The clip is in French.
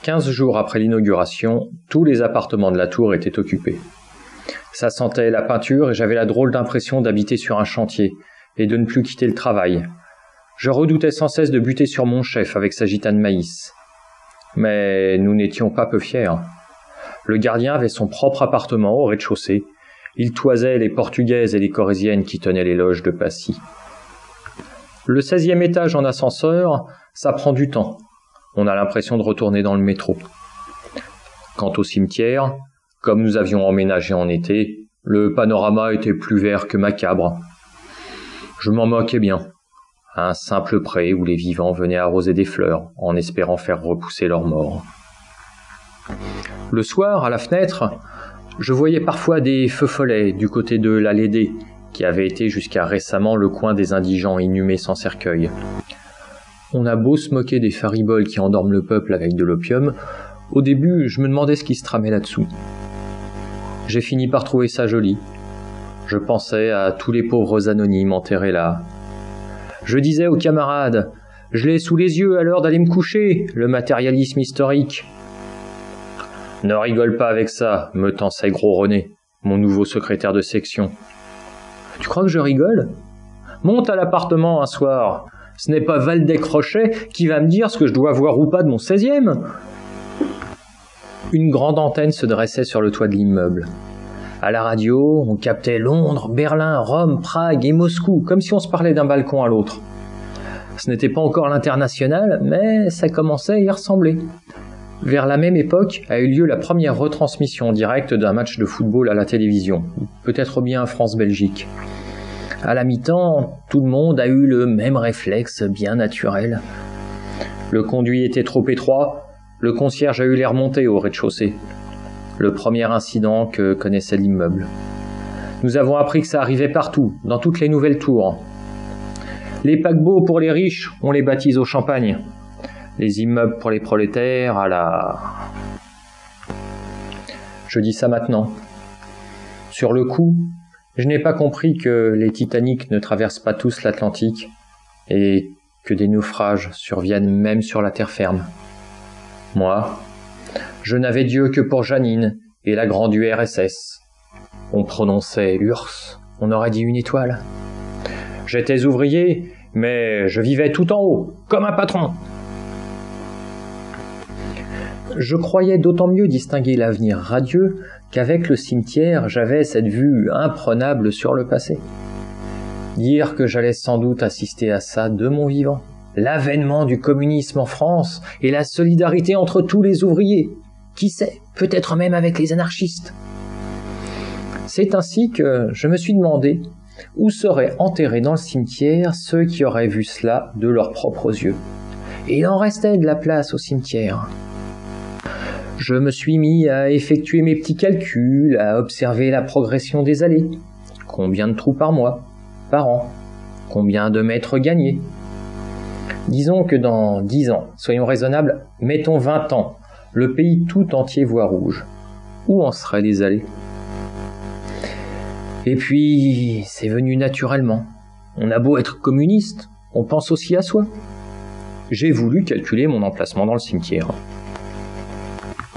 15 jours après l'inauguration, tous les appartements de la tour étaient occupés. Ça sentait la peinture et j'avais la drôle d'impression d'habiter sur un chantier et de ne plus quitter le travail. Je redoutais sans cesse de buter sur mon chef avec sa gitane maïs. Mais nous n'étions pas peu fiers. Le gardien avait son propre appartement au rez-de-chaussée. Il toisait les Portugaises et les Corésiennes qui tenaient les loges de Passy. Le 16e étage en ascenseur, ça prend du temps. On a l'impression de retourner dans le métro. Quant au cimetière, comme nous avions emménagé en été, le panorama était plus vert que macabre. Je m'en moquais bien. Un simple pré où les vivants venaient arroser des fleurs en espérant faire repousser leurs morts. Le soir, à la fenêtre, je voyais parfois des feux follets du côté de la Lédée, qui avait été jusqu'à récemment le coin des indigents inhumés sans cercueil. On a beau se moquer des fariboles qui endorment le peuple avec de l'opium, au début, je me demandais ce qui se tramait là-dessous. J'ai fini par trouver ça joli. Je pensais à tous les pauvres anonymes enterrés là. Je disais aux camarades, je l'ai sous les yeux à l'heure d'aller me coucher, le matérialisme historique. Ne rigole pas avec ça, me tensait Gros René, mon nouveau secrétaire de section. Tu crois que je rigole ? Monte à l'appartement un soir. Ce n'est pas Valdec Rochet qui va me dire ce que je dois voir ou pas de mon 16e. Une grande antenne se dressait sur le toit de l'immeuble. À la radio, on captait Londres, Berlin, Rome, Prague et Moscou, comme si on se parlait d'un balcon à l'autre. Ce n'était pas encore l'international, mais ça commençait à y ressembler. Vers la même époque a eu lieu la première retransmission en direct d'un match de football à la télévision, peut-être bien France-Belgique. À la mi-temps, tout le monde a eu le même réflexe bien naturel. Le conduit était trop étroit, le concierge a eu l'air monté au rez-de-chaussée. Le premier incident que connaissait l'immeuble. Nous avons appris que ça arrivait partout, dans toutes les nouvelles tours. Les paquebots pour les riches, on les baptise au champagne. Les immeubles pour les prolétaires, à la... Je dis ça maintenant. Sur le coup, je n'ai pas compris que les Titanic ne traversent pas tous l'Atlantique et que des naufrages surviennent même sur la terre ferme. Moi, je n'avais Dieu que pour Janine et la grande URSS. On prononçait URSS, on aurait dit une étoile. J'étais ouvrier, mais je vivais tout en haut, comme un patron. Je croyais d'autant mieux distinguer l'avenir radieux qu'avec le cimetière, j'avais cette vue imprenable sur le passé. Dire que j'allais sans doute assister à ça de mon vivant. L'avènement du communisme en France et la solidarité entre tous les ouvriers. Qui sait, peut-être même avec les anarchistes. C'est ainsi que je me suis demandé où seraient enterrés dans le cimetière ceux qui auraient vu cela de leurs propres yeux. Et il en restait de la place au cimetière. Je me suis mis à effectuer mes petits calculs, à observer la progression des allées. Combien de trous par mois, par an? Combien de mètres gagnés? Disons que dans 10 ans, soyons raisonnables, mettons 20 ans, le pays tout entier voit rouge. Où en seraient les allées? Et puis, c'est venu naturellement. On a beau être communiste, on pense aussi à soi. J'ai voulu calculer mon emplacement dans le cimetière.